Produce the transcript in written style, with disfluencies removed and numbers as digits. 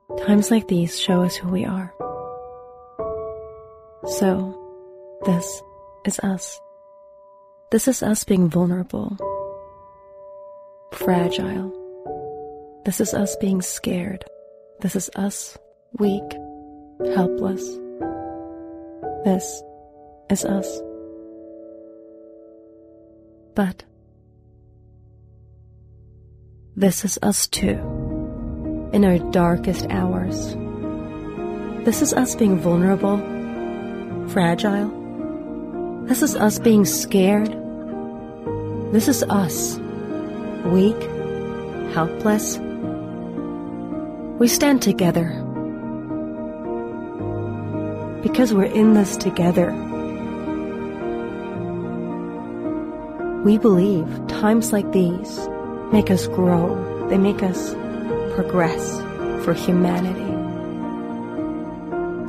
Times like these show us who we are. So, this is us. This is us being vulnerable, fragile. This is us being scared. This is us weak, helpless. This is us. But this is us too, in our darkest hours. This is us being vulnerable, fragile. This is us being scared. This is us, weak, helpless. We stand together because we're in this together. We believe times like these make us grow. They make us progress for humanity.